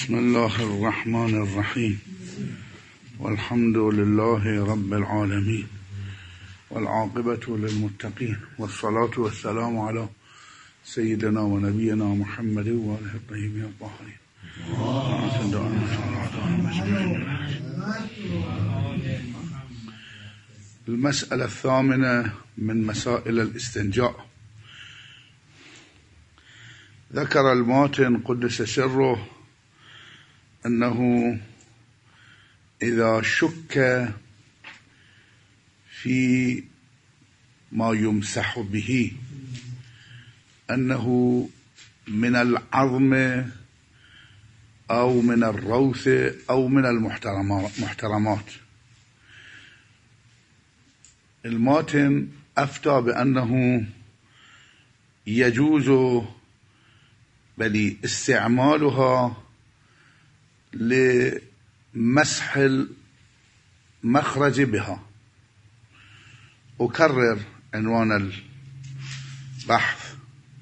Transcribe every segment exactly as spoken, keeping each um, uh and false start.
بسم الله الرحمن الرحيم، والحمد لله رب العالمين، والعاقبة للمتقين، والصلاة والسلام على سيدنا ونبينا محمد وآله الطيبين الطاهرين. المسألة الثامنة من مسائل الاستنجاء. ذكر الماتن قدس سره أنه إذا شك في ما يمسح به أنه من العظم أو من الروث أو من المحترمات، الماتن أفتى بأنه يجوز بل استعمالها لمسح المخرج بها. أكرر عنوان البحث.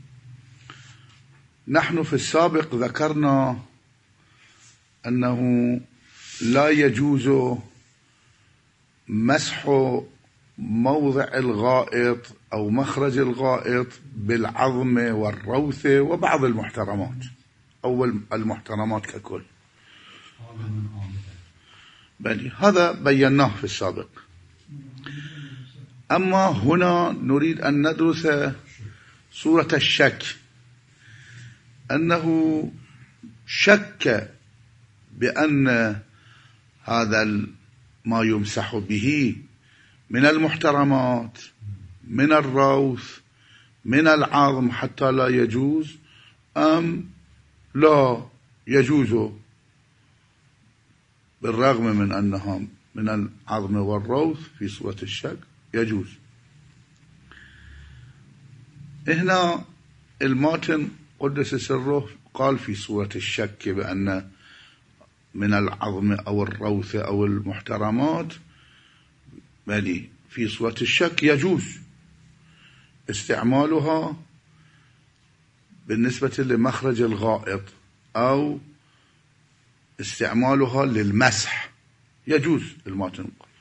نحن في السابق ذكرنا أنه لا يجوز مسح موضع الغائط أو مخرج الغائط بالعظم والروث وبعض المحترمات أو المحترمات ككل، بل هذا بيناه في السابق. أما هنا نريد أن ندرس صورة الشك، أنه شك بأن هذا ما يمسح به من المحترمات، من الروث، من العظم حتى لا يجوز أم لا يجوز، بالرغم من أنها من العظم والروث في صورة الشك يجوز. هنا الماتن قدس سره قال في صورة الشك بأن من العظم أو الروث أو المحترمات، بل في صورة الشك يجوز استعمالها بالنسبة لمخرج الغائط أو استعمالها للمسح، يجوز. الماتن قال.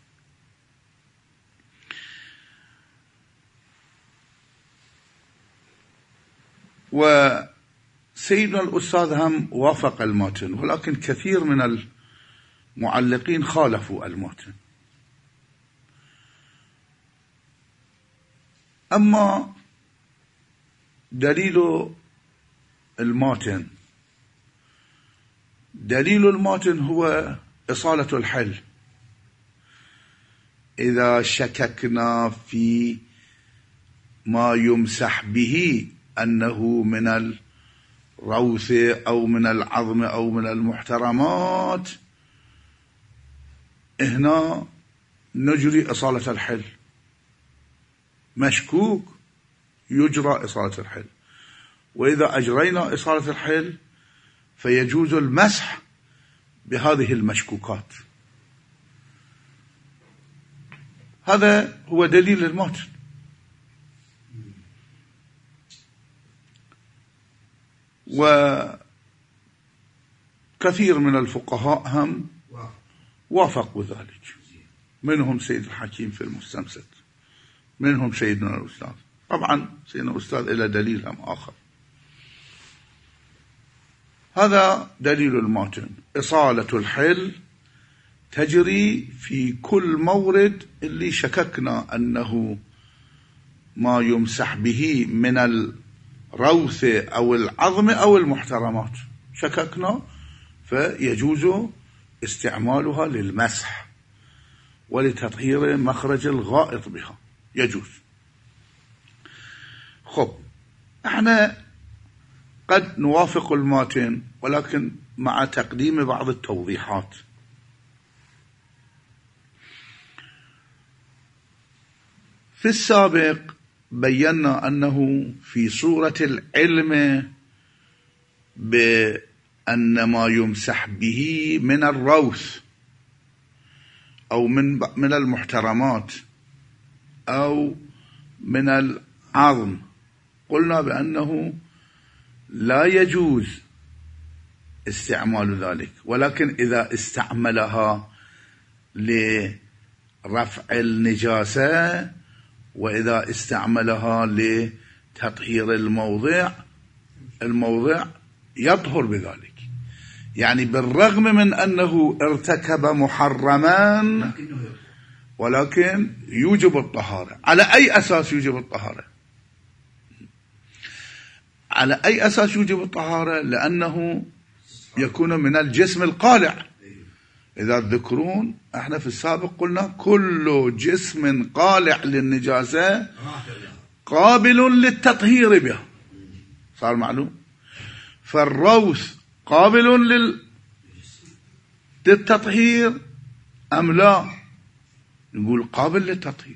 وسيدنا الأستاذ هم وافق الماتن، ولكن كثير من المعلقين خالفوا الماتن. أما دليل الماتن دليل الماتن هو إصالة الحل. إذا شككنا في ما يمسح به أنه من الروث أو من العظم أو من المحترمات، هنا نجري إصالة الحل. مشكوك يجرى إصالة الحل، وإذا أجرينا إصالة الحل فيجوز المسح بهذه المشكوكات. هذا هو دليل الماتن. وكثير من الفقهاء هم وافقوا ذلك، منهم سيد الحكيم في المستمسك، منهم سيدنا الأستاذ. طبعا سيدنا الأستاذ إلى دليل هم آخر. هذا دليل الماتن. إصالة الحل تجري في كل مورد اللي شككنا أنه ما يمسح به من الروث أو العظم أو المحترمات، شككنا، فيجوز استعمالها للمسح ولتطهير مخرج الغائط بها، يجوز. خب، احنا قد نوافق الماتن، ولكن مع تقديم بعض التوضيحات. في السابق بينا أنه في صورة العلم بأن ما يمسح به من الروث أو من من المحترمات أو من العظم، قلنا بأنه لا يجوز استعمال ذلك، ولكن إذا استعملها لرفع النجاسة وإذا استعملها لتطهير الموضع الموضع يطهر بذلك. يعني بالرغم من أنه ارتكب محرما ولكن يوجب الطهارة. على أي أساس يوجب الطهارة؟ على أي أساس يوجب الطهارة؟ لأنه يكون من الجسم القالع. إذا تذكرون احنا في السابق قلنا كل جسم قالع للنجاسة قابل للتطهير بها، صار معلوم. فالروث قابل للتطهير أم لا؟ نقول قابل للتطهير.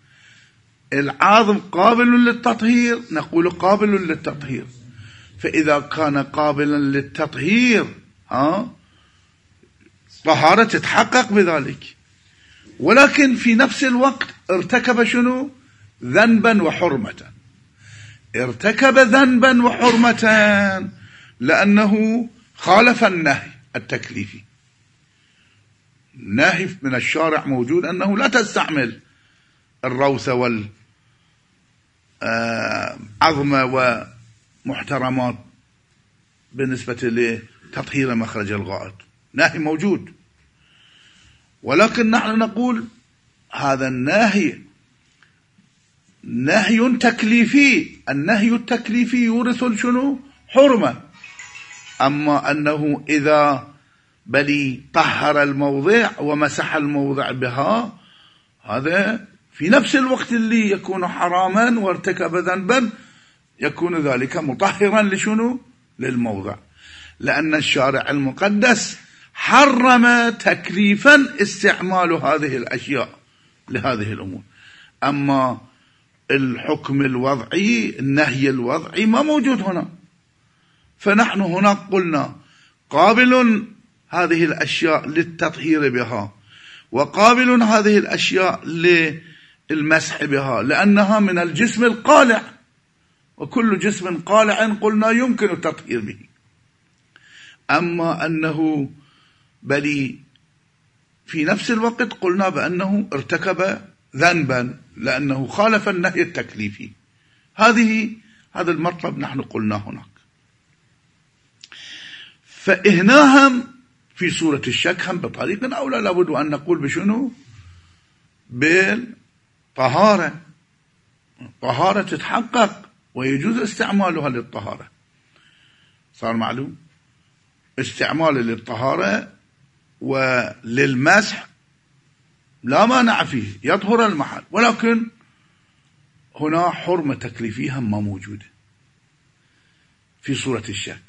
العظم قابل للتطهير، نقول قابل للتطهير. فإذا كان قابلا للتطهير ها طهارة تتحقق بذلك. ولكن في نفس الوقت ارتكب شنو؟ ذنبا وحرمة. ارتكب ذنبا وحرمة لأنه خالف النهي التكليفي. نهي من الشارع موجود أنه لا تستعمل الروث والعظم ومحترمات بالنسبة لتطهير مخرج الغائط، نهي موجود. ولكن نحن نقول هذا النهي نهي تكليفي. النهي التكليفي يورث شنو؟ حرمة. أما أنه إذا بلي طهر الموضع ومسح الموضع بها، هذا في نفس الوقت اللي يكون حراما وارتكب ذنبا يكون ذلك مطهرا لشنو؟ للموضع. لأن الشارع المقدس حرم تكليفا استعمال هذه الأشياء لهذه الأمور. أما الحكم الوضعي النهي الوضعي ما موجود هنا. فنحن هنا قلنا قابل هذه الأشياء للتطهير بها وقابل هذه الأشياء للمسح بها لأنها من الجسم القالع، وكل جسم قالع قلنا يمكن التطهير به. أما أنه بل في نفس الوقت قلنا بأنه ارتكب ذنبا لأنه خالف النهي التكليفي. هذه هذا المطلب نحن قلنا هناك. فإهناهم في سورة الشك هم بطريق أولى لابد أن نقول بشنو؟ بالطهارة. طهارة تتحقق ويجوز استعمالها للطهارة. صار معلوم؟ استعمال للطهارة وللمسح لا مانع فيه، يطهر المحل، ولكن هنا حرمة تكليفية ما موجودة في سورة الشك،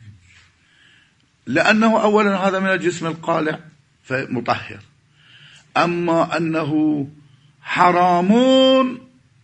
لأنه أولا هذا من الجسم القالع فمطهر. أما أنه حرامون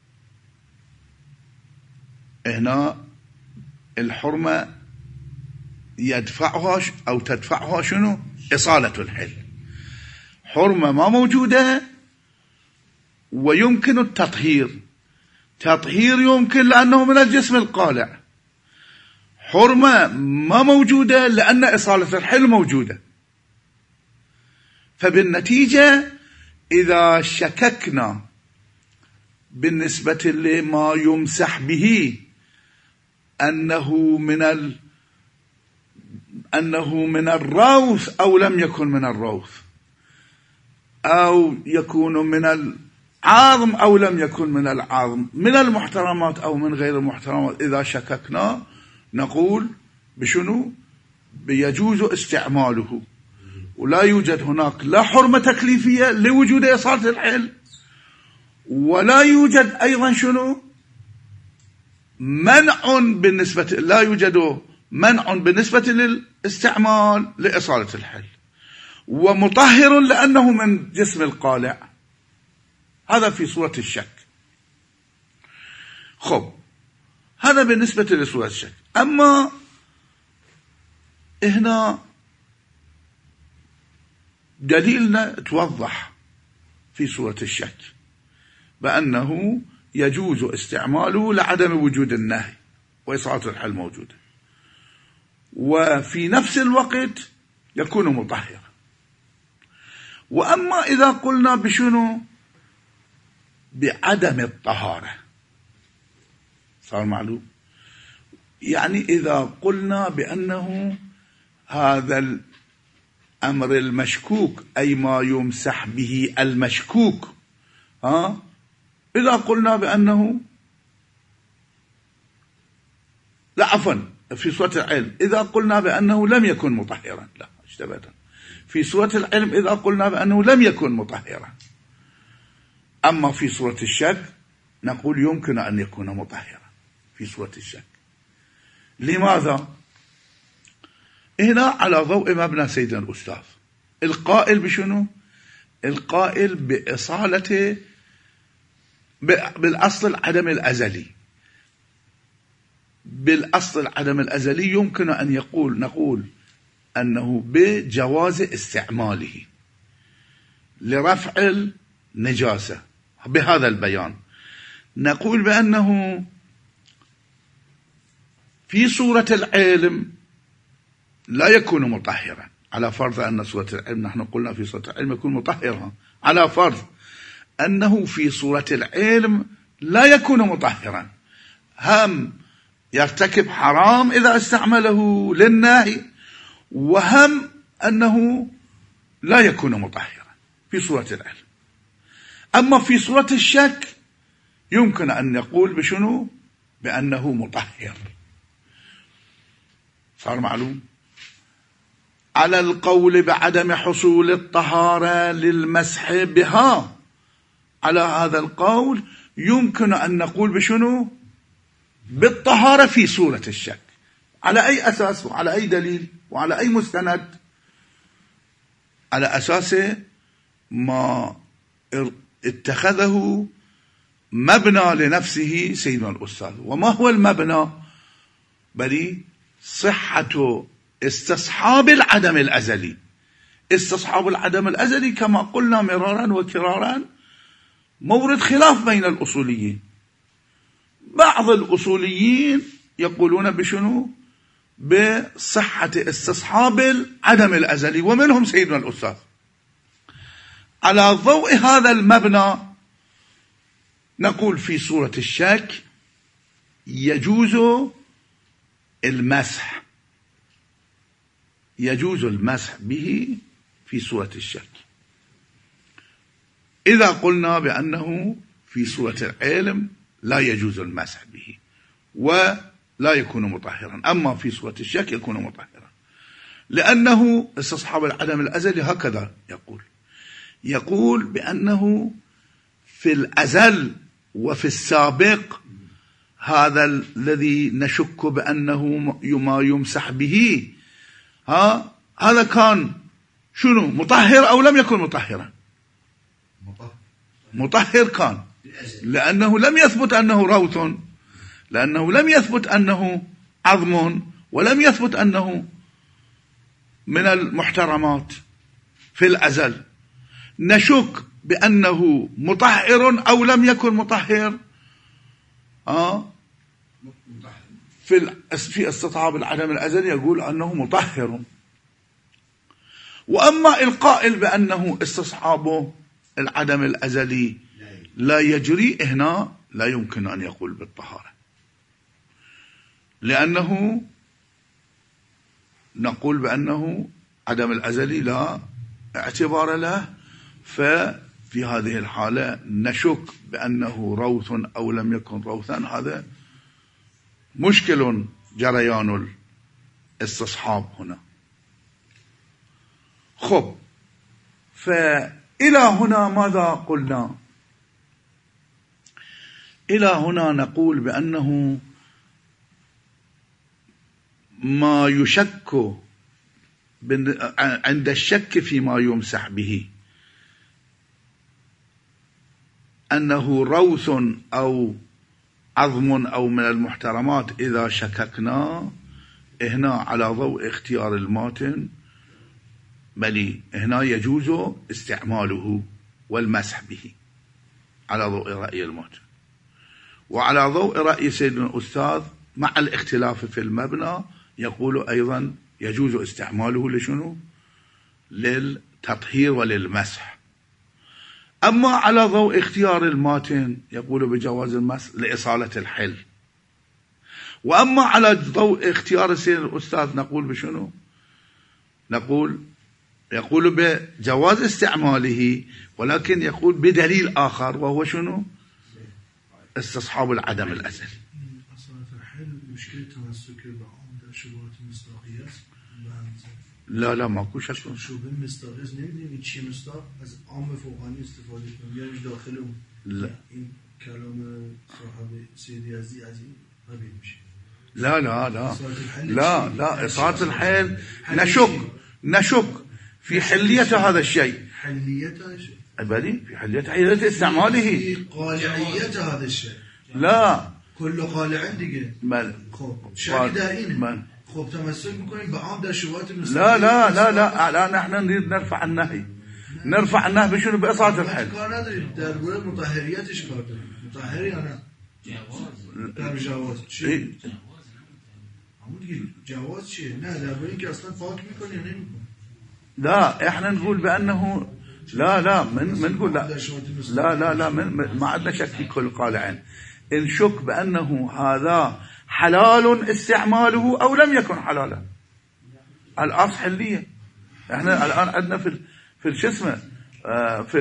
هنا الحرمة يدفعها أو تدفعها شنو؟ إصالة الحل. حرمة ما موجودة ويمكن التطهير. تطهير يمكن لأنه من الجسم القالع. حرمة ما موجودة لأن إصالة الحل موجودة. فبالنتيجة إذا شككنا بالنسبة لما يمسح به أنه من ال أنه من الروث أو لم يكن من الروث، أو يكون من العظم أو لم يكن من العظم، من المحترمات أو من غير المحترمات، إذا شككنا نقول بشنو؟ بيجوز استعماله، ولا يوجد هناك لا حرمة تكليفية لوجود إصالة الحل، ولا يوجد أيضا شنو؟ منع بالنسبة لا يوجد منع بالنسبة للاستعمال لإصالة الحل، ومطهر لأنه من جسم القالع. هذا في سورة الشك. خب هذا بالنسبة لسورة الشك. أما هنا دليلنا توضح في سورة الشك بأنه يجوز استعماله لعدم وجود النهي وإصالة الحل موجودة. وفي نفس الوقت يكون مطهرا. وأما إذا قلنا بشنو؟ بعدم الطهارة، صار معلوم؟ يعني إذا قلنا بأنه هذا الأمر المشكوك، أي ما يمسح به المشكوك، ها؟ إذا قلنا بأنه لا عفوا في سورة العلم إذا قلنا بأنه لم يكن مطهرا، لا اشتبهت، في سورة العلم إذا قلنا بأنه لم يكن مطهرا. أما في سورة الشك نقول يمكن أن يكون مطهرا في سورة الشك. لماذا؟ هنا على ضوء مبنى سيدنا الأستاذ القائل بشنو؟ القائل بإصالة بالأصل العدم الأزلي. بالأصل العدم الأزلي يمكن أن يقول نقول أنه بجواز استعماله لرفع النجاسة. بهذا البيان نقول بأنه في سورة العلم لا يكون مطهرا، على فرض أن سورة العلم نحن قلنا في سورة العلم يكون مطهرا، على فرض أنه في سورة العلم لا يكون مطهرا، هم يرتكب حرام إذا استعمله للنهي، وهم أنه لا يكون مطهرا في سورة العلم. أما في سورة الشك يمكن أن نقول بشنو؟ بأنه مطهر. صار معلوم؟ على القول بعدم حصول الطهارة للمسح بها، على هذا القول يمكن أن نقول بشنو؟ بالطهارة في سورة الشك. على أي أساس وعلى أي دليل وعلى أي مستند؟ على أساس ما اتخذه مبنى لنفسه سيدنا الأستاذ. وما هو المبنى؟ بل صحة استصحاب العدم الأزلي. استصحاب العدم الأزلي كما قلنا مرارا وكرارا مورد خلاف بين الأصوليين. بعض الأصوليين يقولون بشنو؟ بصحة استصحاب العدم الأزلي، ومنهم سيدنا الأستاذ. على ضوء هذا المبنى نقول في سورة الشك يجوز المسح، يجوز المسح به في سورة الشك. إذا قلنا بأنه في سورة العلم لا يجوز المسح به ولا يكون مطهرا، أما في سورة الشك يكون مطهرا، لأنه استصحاب العدم الأزلي هكذا يقول يقول بأنه في الأزل وفي السابق هذا الذي نشك بأنه ما يمسح به، ها هذا كان شنو؟ مطهر أو لم يكن مطهرا؟ مطهر كان، لأنه لم يثبت أنه روث، لأنه لم يثبت أنه عظم، ولم يثبت أنه من المحترمات في الأزل. نشك بأنه مطهر أو لم يكن مطهر، آه في في استصحاب العدم الأزلي يقول أنه مطهر. وأما القائل بأنه استصحابه العدم الأزلي لا يجري، هنا لا يمكن أن يقول بالطهارة، لأنه نقول بأنه عدم الأزلي لا اعتبار له، ففي هذه الحالة نشك بأنه روث أو لم يكن روثا. هذا مشكل جريان الاستصحاب هنا. خب، فإلى هنا ماذا قلنا؟ إلى هنا نقول بأنه ما يشك عند الشك فيما يمسح به أنه روث أو عظم أو من المحترمات، إذا شككنا هنا على ضوء اختيار الماتن بل هنا يجوز استعماله والمسح به على ضوء رأي الماتن. وعلى ضوء رأي سيدنا الأستاذ مع الاختلاف في المبنى يقول أيضا يجوز استعماله لشنو؟ للتطهير وللمسح. أما على ضوء اختيار الماتن يقول بجواز المسح لإصالة الحل. وأما على ضوء اختيار سير الأستاذ نقول بشنو؟ نقول يقول بجواز استعماله، ولكن يقول بدليل آخر وهو شنو؟ استصحاب العدم الأزلي. لا لا ماكو شك. شو بالمستغيث نمیدونی چی مستغ از عام فوقانی استفاده کنیم یعنی داخل لا این کلام صاحب سیدی یزدی از این قبیل میشه. لا لا لا لا لا إصالة الحل نشك نشك في حلية هذا الشيء. حلية هذا الشيء بلي في حلية حلية استعماله. في قالعية هذا الشيء. لا كل قالع دیگه. بل خب شك در اینه. بل خب تمسك میکنیم به عام در شبهات المستقيم. لا لا لا لا لا نحن نريد نرفع النهي. نرفع النهي بشنو؟ بإصالة الحل. کار نداریم در مورد مطهریتش کار داریم. مطهری یا نه؟ در جواز چی؟ همون دیگه جواز چیه؟ نه در مورد اینکه اصلا پاک میکنه یا نمیکنه. لا احنا نقول بأنه لا لا من من نقول لا لا لا لا من ما عندنا شك في كل قالع. نشك بأنه هذا حلال استعماله أو لم يكن حلالا. الأصل حلية. احنا الآن عندنا في في شو اسمه في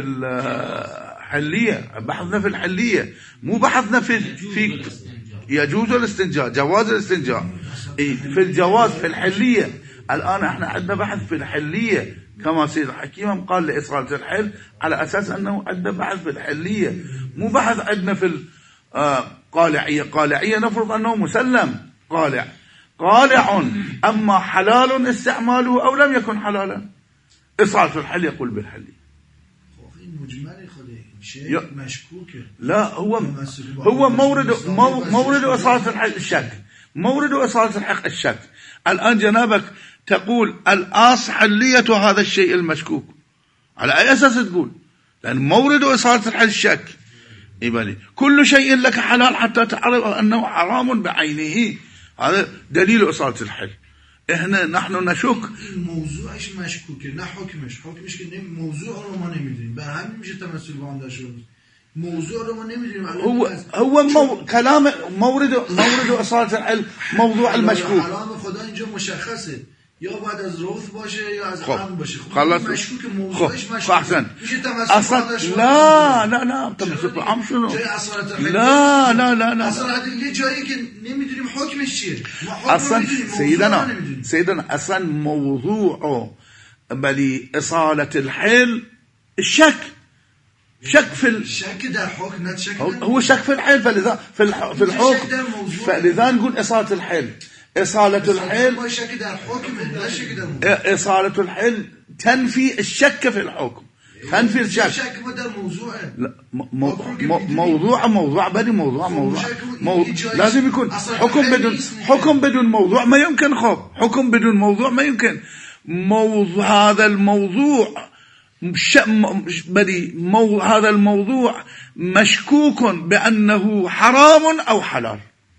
الحلية، بحثنا في الحلية مو بحثنا في في يجوز الاستنجاء، جواز الاستنجاء في الجواز في الحلية. الآن احنا عندنا بحث في الحلية كما سيد الحكيم قال لإصالة الحل، على أساس أنه عندنا بحث في الحلية مو بحث عندنا في القالعية. قالعية نفرض أنه مسلم قالع قالع، أما حلال استعماله أو لم يكن حلالا. إصالة الحل يقول بالحلية. مجمل خده شيء مشكوكه. لا هو هو مورد مورد إصالة الحل الشك، مورد إصالة الحق الشك. الآن جنابك تقول الأصل حلية هذا الشيء المشكوك، على أي أساس تقول؟ لأن مورد إصالة الحل الشك. إبالي كل شيء لك حلال حتى تعرف أنه حرام بعينه، هذا دليل إصالة الحل. إحنا نحن نشك موضوعش مشكوكه نه حکمش. حکمش که موضوع رو ما نمیدونیم، به همین میشه تمثل با هم داشته. موضوع رو ما نمیدونیم. هو هو مو... كلام مورد مورد إصالة الحل موضوع المشكوك. حرام خدا اینجا مشخصه، یا بعد از روث باشه یا از عقل باشه. خلاص مشکوک موضوعش مشکوک. احسن. میشه تمثل اصلا لا لا لا تمثل عام شنو؟ لا لا لا لا اصلا یه جایی که نمیدونیم حکمش چیه. اصلا سيدنا سيدنا اصلا موضوع بلي إصالة الحل الشك. شك في ال... شك در حكم نه شك هو شك في الحل، فلذا في الح... في الحكم فلذا نقول إصالة الحل. إصالة الحل شك در حكم لا شك در موضوع. إصالة الحل تنفي الشك في الحكم، تنفي الشك. شك در موضوع لا م... م... موضوع موضوع بدي موضوع موضوع مو... لازم يكون حكم بدون حكم بدون موضوع ما يمكن. خب حكم بدون موضوع ما يمكن. موضوع هذا الموضوع ش... بدي مو... هذا الموضوع مشكوك بأنه حرام أو حلال.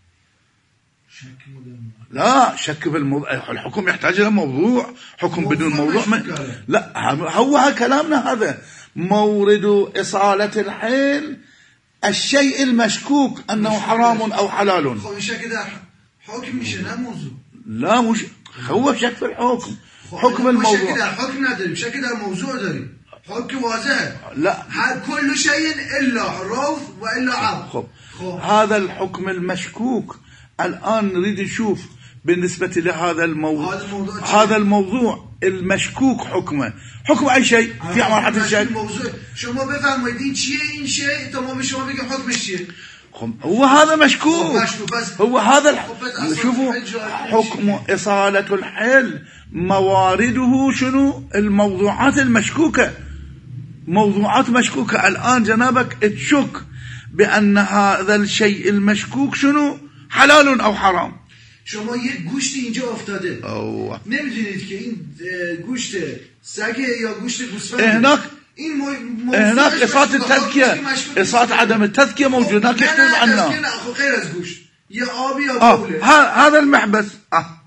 شك لا شك في الموضوع. الحكم يحتاج إلى موضوع. حكم بدون موضوع ما... لا هو كلامنا هذا مورد إصالة الحل الشيء المشكوك أنه حرام أو حلال. شك ده حكم مش لا موضوع. لا مش هو شك في الحكم. حكم الموضوع شك ده حكم نداریم، شك ده موضوع داریم. حكم واضح. لا كل شيء إلا روث وإلا عظم. خب. خب هذا الحكم المشكوك الآن نريد نشوف بالنسبة لهذا الموضوع. هذا الموضوع, هذا الموضوع المشكوك حكمه حكم أي شيء في مرحلة الشك. شما بفهمید چیه این شيء تا ما به شما بگیم حکمش چیه. هو هذا مشكوك. هو هذا الح... شوفوا حكم إصالة الحل موارده شنو؟ الموضوعات المشكوكة. موضوعات مشكوكة. الآن جنابك تشك بأن هذا الشيء المشكوك شنو؟ حلال أو حرام. شما یک گوشتی اینجا افتاده نمیدونید که این گوشت سگه یا گوشت گوسفند. هناك این مو... هناك إصالة التذكية، إصالة عدم التذكية موجودة. هناك يختلف عنها غير از گوشت یا آبی یا بوله. آه. هذا المحبس. آه.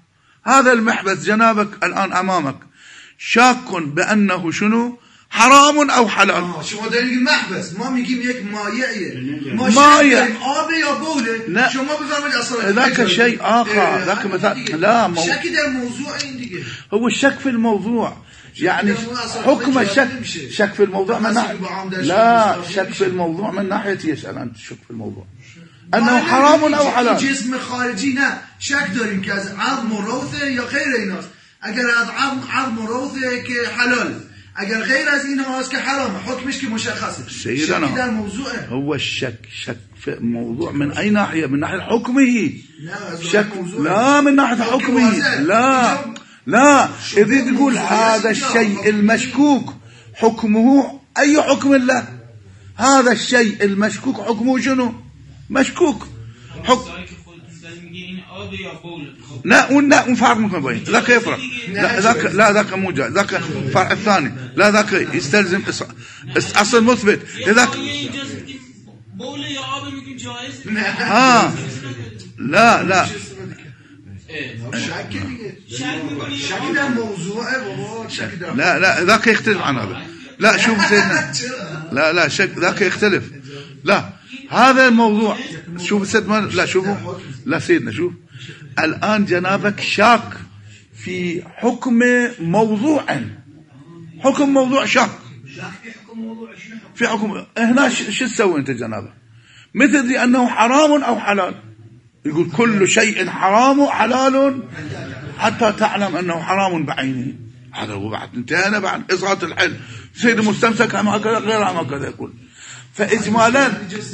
هذا المحبس جنابك الآن أمامك شاك بأنه شنو حرام أو حلال. آه شو ما دارين المحبس ما ميجيب يك مايع ما مايع آبي يا بوله شو ما بفهمت أصلا ذاك شيء آخر ذاك مثلا لا مو... شك ده الموضوع عندك هو الشك في الموضوع يعني حكم الشك شك في الموضوع من ناحية لا شك في الموضوع من ناحية يسأل أنت شك في الموضوع أنه حرام أو حلال جسم خارجي نه شك داریم که از عظم مروثه یا غیر ایناست اگر از عظم عظم مروثه که حلال اگر غیر از این هاست که حرامه حکمش که مشخصه سيدنا شك در موضوعه هو الشك شك في موضوع من أي ناحية من ناحية حكمه شك لا من ناحية حكمه لا لا إذا تقول هذا الشيء المشكوك حكمه أي حكم له هذا الشيء المشكوك حكمه شنو مشكوك حكم لا لا فرق ممكن بين ذاك يفرق لا ذاك لا ذاك مو جائز ذاك فرق الثاني لا ذاك يستلزم أصل مثبت ذاك ها لا لا لا لا ذاك يختلف عن هذا لا شوف سيدنا لا لا شك ذاك يختلف لا هذا الموضوع شوف سيدنا لا شوفوا لا سيدنا شوف الآن جنابك شاك في حكم موضوع حكم موضوع شاك في حكم هنا شو تسوي أنت جنابك مثل أنه حرام أو حلال يقول كل شيء حرام حلال حتى تعلم أنه حرام بعينه هذا هو بعد انتهينا بعد إسقاط الحل سيد مستمسك أما كذا غير أما كذا يقول فإجمالا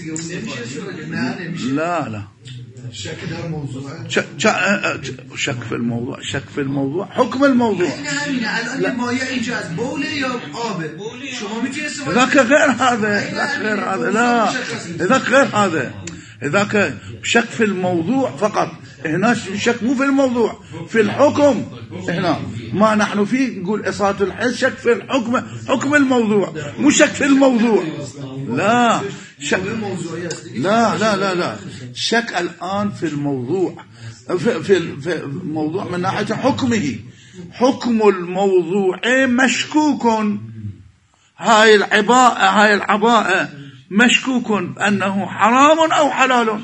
لا لا شك ده موضوع شك في الموضوع شك في الموضوع حكم الموضوع الآن ما يجاز بولة يا آب شو ما متيسر ذاك غير هذا ذاك غير هذا لا ذاك غير هذا ذاك شك في الموضوع فقط هنا شك مو في الموضوع في الحكم هنا ما نحن فيه نقول إصاعة الحل شك في الحكم حكم الموضوع مو شك في الموضوع لا شك لا لا لا لا شك الآن في الموضوع في في في الموضوع من ناحية حكمه حكم الموضوع مشكوك هاي العباءة هاي العباءة مشكوك أنه حرام أو حلال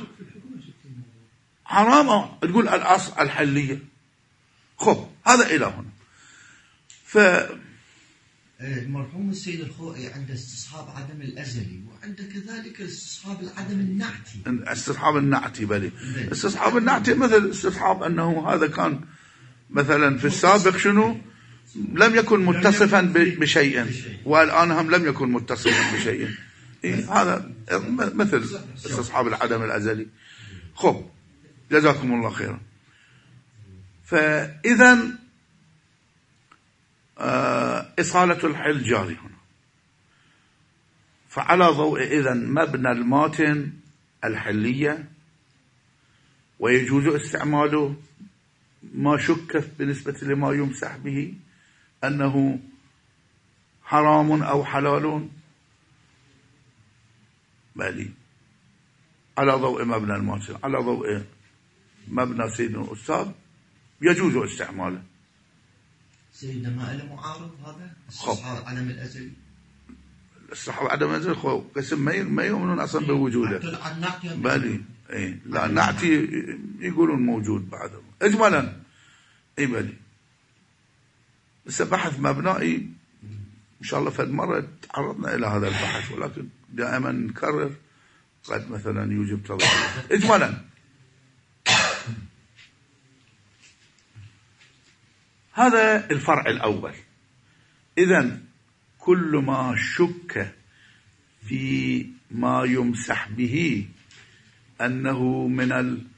حرام أو تقول الأصل الحلية خب هذا إلى هنا ف المرحوم السيد الخوئي عنده استصحاب عدم الأزلي وعنده كذلك استصحاب العدم النعتي استصحاب النعتي بلي استصحاب النعتي مثل استصحاب أنه هذا كان مثلا في السابق شنو لم يكن متصفا بشيء والآن هم لم يكن متصفا بشيء إيه هذا مثل استصحاب العدم الأزلي خب جزاكم الله خيرا فإذا إصالة الحل جاري هنا فعلى ضوء إذن مبنى الماتن الحلية ويجوز استعماله ما شك بالنسبة لما يمسح به أنه حرام أو حلال بلي على ضوء مبنى الماتن على ضوء مبنى سيدنا الأستاذ يجوز استعماله سيدنا ما له معارض هذا استصحاب عدم الأزلي استصحاب عدم الأزلي خو قسم ما ما يؤمنون أصلا بوجوده بالي إيه لا نعتي يقولون موجود بعده إجمالا إيه بالي بس بحث مبنائي إن شاء الله فد مرة تعرضنا إلى هذا البحث ولكن دائما نكرر قد مثلا يوجب تضارب إجمالا هذا الفرع الأول إذن كل ما شك في ما يمسح به أنه من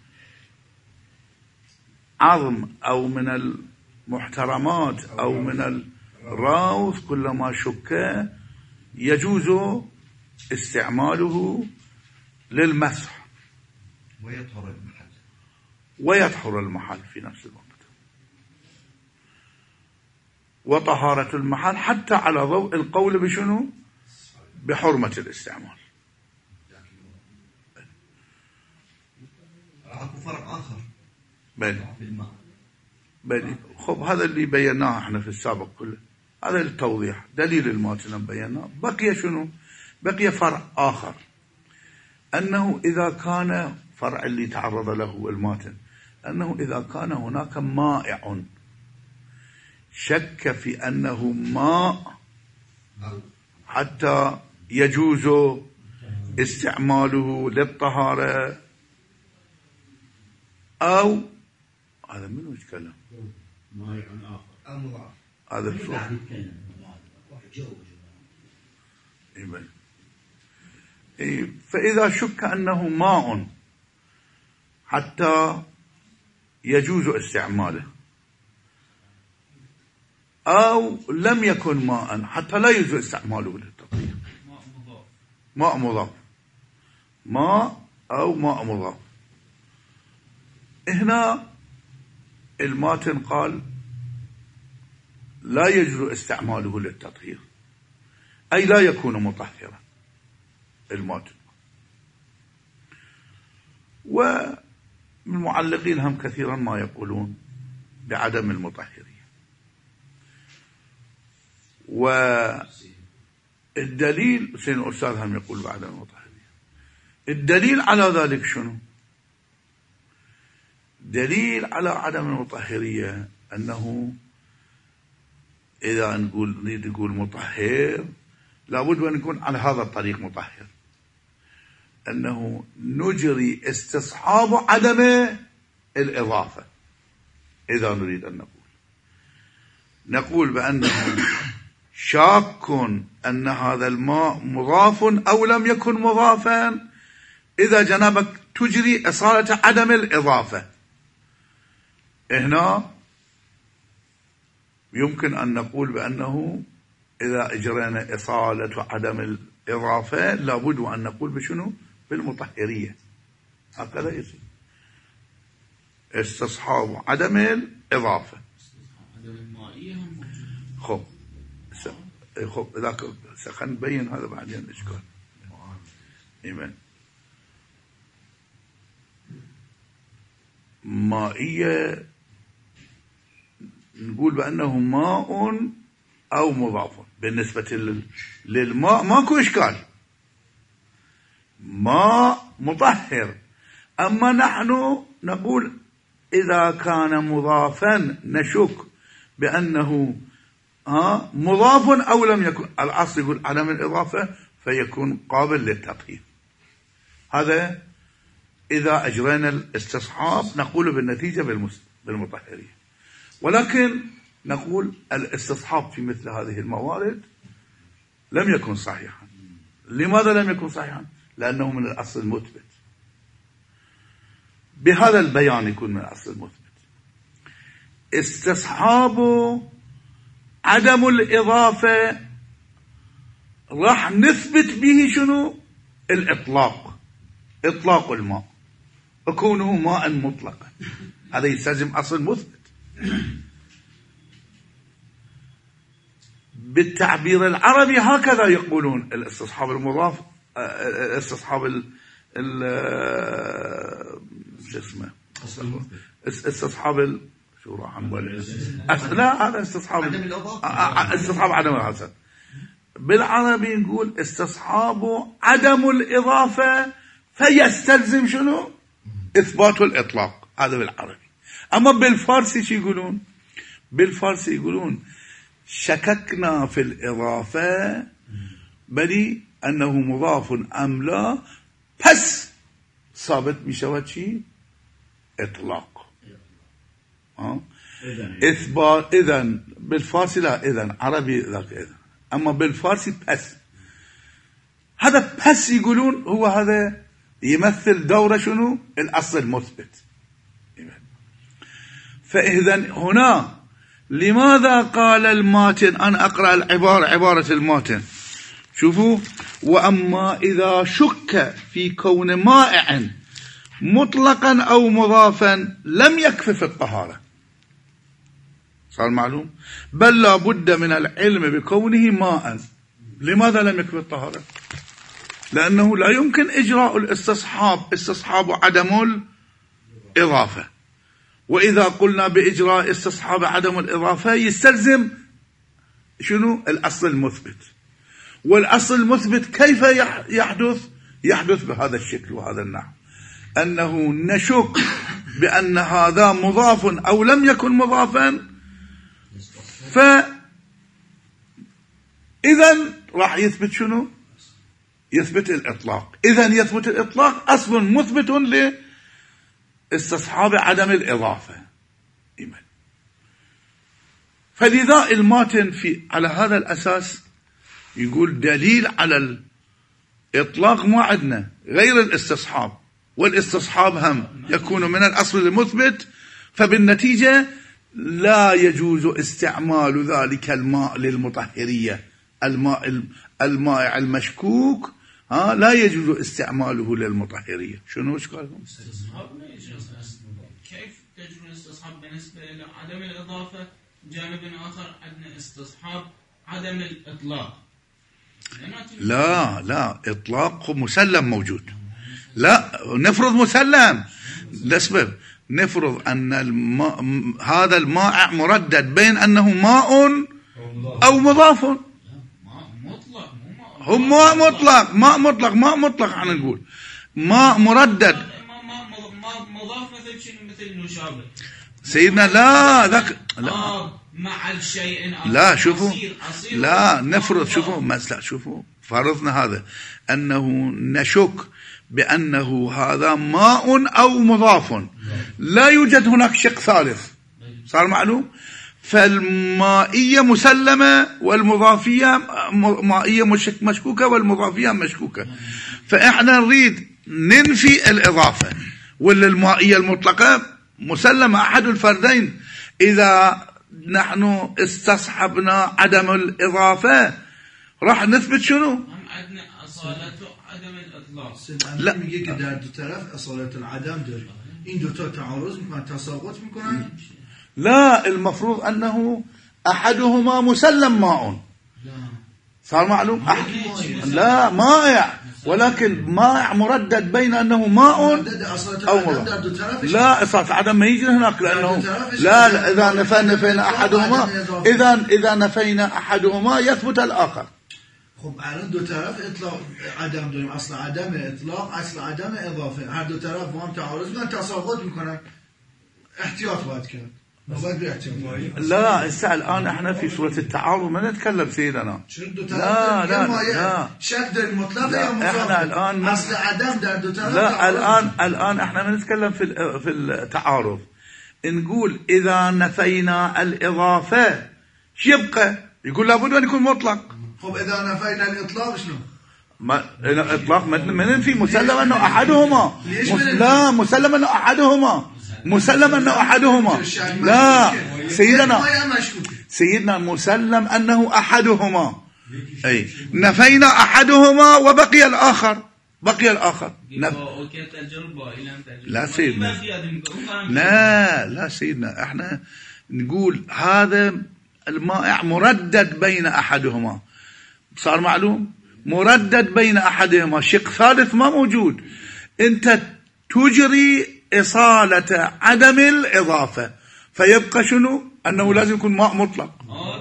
العظم أو من المحترمات أو من الراوث كل ما شك يجوز استعماله للمسح ويطهر المحل ويطهر المحل في نفس الوقت وطهارة المحل حتى على ضوء القول بشنو بحرمة الاستعمال أكو فرق آخر بل في الماء بلي خب هذا اللي بيناه احنا في السابق كله، هذا التوضيح دليل الماتن بيناه. بقي شنو؟ بقي فرع آخر، أنه إذا كان فرع اللي تعرض له الماتن، أنه إذا كان هناك مائع شك في أنه ماء حتى يجوز استعماله للطهارة، أو هذا منو يتكلم؟ مائع آخر هذا الصوت فإذا شك أنه ماء حتى يجوز استعماله، أو لم يكن ماء حتى لا يجوز استعماله للتطهير، ماء مضاف، ماء أو ماء مضاف. هنا الماتن قال لا يجوز استعماله للتطهير، أي لا يكون مطهرا الماتن. والمعلقين هم كثيرا ما يقولون بعدم المطهرية. والدليل سين الأستاذ هم يقول بعدم المطهرية. الدليل على ذلك شنو؟ دليل على عدم المطهرية أنه إذا نقول نريد نقول مطهر لابد أن نكون على هذا الطريق مطهر، أنه نجري استصحاب عدم الإضافة. إذا نريد أن نقول نقول بأنه شاك أن هذا الماء مضاف أو لم يكن مضافا، إذا جنابك تجري إصالة عدم الإضافة. هنا يمكن أن نقول بأنه إذا أجرينا إصالة عدم الإضافة لابد أن نقول بشنو؟ بالمطهرية. هكذا يصير استصحاب عدم الإضافة. خب خب ذاك سخن بين هذا بعدين الإشكال. إيمان مائية نقول بأنه ماء أو مضاف. بالنسبة للماء ماكو إشكال، ماء مطهر. أما نحن نقول إذا كان مضافا نشك بأنه ها مضاف أو لم يكن، الأصل يقول عدم الإضافة فيكون قابل للتطهير. هذا إذا أجرينا الاستصحاب نقول بالنتيجة بالمطهرية. ولكن نقول الاستصحاب في مثل هذه الموارد لم يكن صحيحا. لماذا لم يكن صحيحا؟ لأنه من الأصل المثبت. بهذا البيان يكون من الأصل المثبت. استصحاب عدم الإضافة راح نثبت به شنو؟ الإطلاق، إطلاق الماء، وكونه ماء مطلقا. هذا يستلزم أصل مثبت. بالتعبير العربي هكذا يقولون الاستصحاب المضاف، استصحاب ال شو اسمه استصحاب ال شو راح نقول لا هذا استصحاب عدم الإضافة، استصحاب عدم الإضافة. بالعربي نقول استصحاب عدم الإضافة فيستلزم شنو؟ إثبات الإطلاق. هذا بالعربي. أما بالفارسي شو يقولون؟ بالفارسي يقولون شككنا في الإضافة بلي أنه مضاف أم لا، بس ثابت بشوات شيء إطلاق. أه؟ إثبات. إذن بالفارسي لا، إذن عربي ذاك إذن. أما بالفارسي بس. هذا بس يقولون هو هذا يمثل دورة شنو؟ الأصل المثبت. فإذن هنا لماذا قال الماتن؟ أنا أقرأ العبارة، عبارة الماتن. شوفوا: وأما إذا شك في كون مائع مطلقا أو مضافا لم يكفي في الطهارة. صار معلوم؟ بل لا بد من العلم بكونه ماء. لماذا لم يكفي الطهارة؟ لأنه لا يمكن إجراء الاستصحاب، استصحاب عدم الإضافة. وإذا قلنا بإجراء استصحاب عدم الإضافة يستلزم شنو؟ الأصل المثبت. والأصل المثبت كيف يحدث؟ يحدث بهذا الشكل وهذا النحو، أنه نشك بأن هذا مضاف أو لم يكن مضافا، فإذا راح يثبت شنو؟ يثبت الإطلاق. إذا يثبت الإطلاق أصل مثبت لاستصحاب عدم الإضافة. فلذا الماتن في على هذا الأساس يقول دليل على الإطلاق ما عندنا غير الاستصحاب، والاستصحاب هم يكون من الأصل المثبت، فبالنتيجة لا يجوز استعمال ذلك الماء للمطهرية. الماء المائع المشكوك ها لا يجوز استعماله للمطهرية. شنو اشكالهم؟ كيف تجوز الاستصحاب بالنسبة إلى عدم الإضافة؟ جانب آخر عندنا استصحاب عدم الإطلاق. لا لا إطلاق مسلم موجود. لا نفرض مسلم لسبب نفرض أن الماء هذا المائع مردد بين أنه ماء أو مضاف. هم ماء مطلق ماء مطلق ماء مطلق احنا نقول ماء مردد مضاف مثل شنو؟ مثل نشابه سيدنا. لا ذاك لا مع الشيء لا شوفوا عصير عصير لا نفرض شوفوا مثلا شوفوا فرضنا هذا أنه نشك بأنه هذا ماء أو مضاف، لا يوجد هناك شق ثالث، صار معلوم. فالمائية مسلمة والمضافية مائية مشكوكة والمضافية مشكوكة، فإحنا نريد ننفي الإضافة، ولا المائية المطلقة مسلمة أحد الفردين. إذا نحن استصحبنا عدم الإضافة راح نثبت شنو؟ هم عندنا أصالته عدم الإطلاق. لا میگه که در دو طرف اصالت العدم داره، این دو تا تعارض میکنن، تساقط میکنن. لا المفروض أنه أحدهما مسلم ماء، صار معلوم. أحد لا مائع، ولكن مائع مردد بين أنه ماء أو مضاف. لا إصالة عدم ما يجي هناك، لأنه لا, لا إذا نفينا نفينا أحدهما إذا إذا نفينا أحدهما يثبت الآخر. خب الان دو طرف اطلاق عدم داریم، اصل عدم اطلاق، اصل عدم اضافه، هر دو طرف با هم تعارض میکنن، تساقط میکنن. احتیاط باید کرد. لا هسه الآن احنا في سورة التعارض ما نتكلم سيدنا. لا لا لا شك در مطلق یا مضاف. احنا الآن اصل عدم در دو طرف. لا الآن الآن احنا ما نتكلم في في التعارض. نقول إذا نفينا الإضافة شو يبقى؟ يقول لابد أن يكون مطلق. خب إذا نفينا الإطلاق شنو؟ ما الإطلاق ما ننفي، مسلم أنه أحدهما. لا مسلم أنه أحدهما مسلم أنه أحدهما. لا سيدنا سيدنا مسلم أنه أحدهما، أي نفينا أحدهما وبقي الآخر، بقي الآخر. نف... لا سيدنا لا لا سيدنا احنا نقول هذا المائع مردد بين أحدهما، صار معلوم مردد بين أحدهما، شق ثالث ما موجود. أنت تجري إصالة عدم الإضافة، فيبقى شنو؟ أنه لازم يكون ماء مطلق.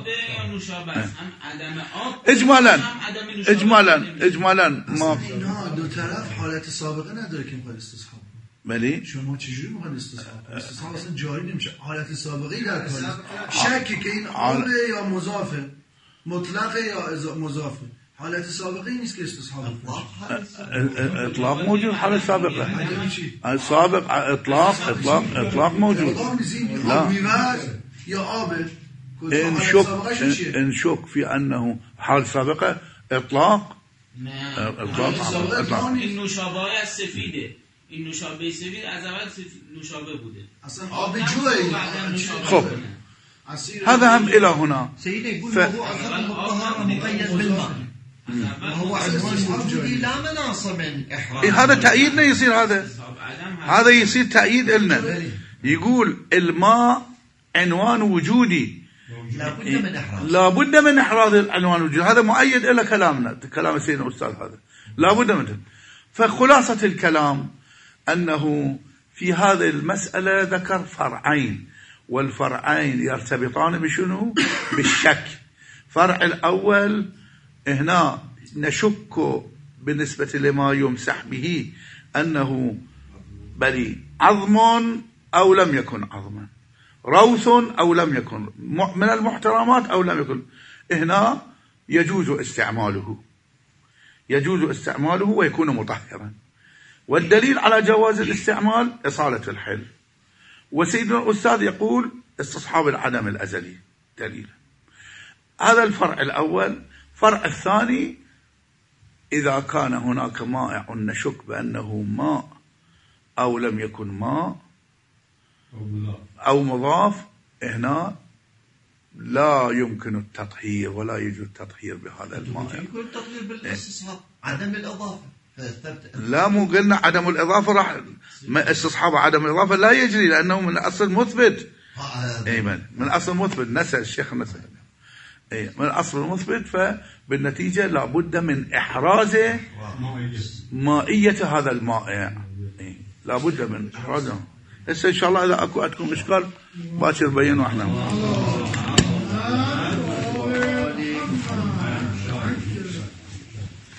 إجمالا إجمالا إجمالا ما دو طرف حالت سابقه نداره که میخواد استصحاب. بلی شما چجوری میخواد استصحاب؟ استصحاب اصلا جاری نمیشه. حالت سابقه در کار شکی که این عامه یا مضافه، مطلقه یا مضافه. حالت سابقه نیست که استصحاب اطلاق موجود. حالت سابقه السابق اطلاق اطلاق اطلاق موجود. لا يا آبل ان شك ان شك في انه حالة سابقة اطلاق اطلاق اطلاق النشابه سفیده، این نشابه سفید از اول نشابه بوده اصلا آب جوی. خب هذا هم الى هنا سيدي يقول موضوع الطهارة مقيد بالماء، وهو عنوان وجودي لا مناص من إحرام. هذا تأييدنا يصير، هذا هذا يصير تأييد لنا. يقول الماء عنوان وجودي لابد من إحراز، لابد من إحراز العنوان وجودي. هذا مؤيد إلى كلامنا، كلام سيدنا الأستاذ، هذا لابد منه. فخلاصة الكلام أنه في هذه المسألة ذكر فرعين، والفرعين يرتبطان بشنو؟ بالشك. فرع الأول هنا نشك بالنسبة لما يمسح به أنه بل عظم أو لم يكن عظما، روث أو لم يكن، من المحترمات أو لم يكن، هنا يجوز استعماله، يجوز استعماله ويكون مطهرا. والدليل على جواز الاستعمال إصالة الحل. وسيدنا الأستاذ يقول استصحاب العدم الأزلي دليل. هذا الفرع الأول. فرع الثاني إذا كان هناك مائع نشك بأنه ماء أو لم يكن ماء أو مضاف، هنا لا يمكن التطهير ولا يجوز التطهير بهذا المائع. يكون التطهير بالاستصحاب عدم الإضافة. لا، مو قلنا عدم الإضافة راح استصحاب عدم الإضافة لا يجري لأنه من أصل مثبت. أي من, من أصل مثبت، نسأل الشيخ نسأل أي من أصل مثبت، فبالنتيجة لابد من إحراز مائية هذا المائع، لابد من إحرازه. هسه إن شاء الله إذا أكو عندكم إشكال باكر بينوا إحنا.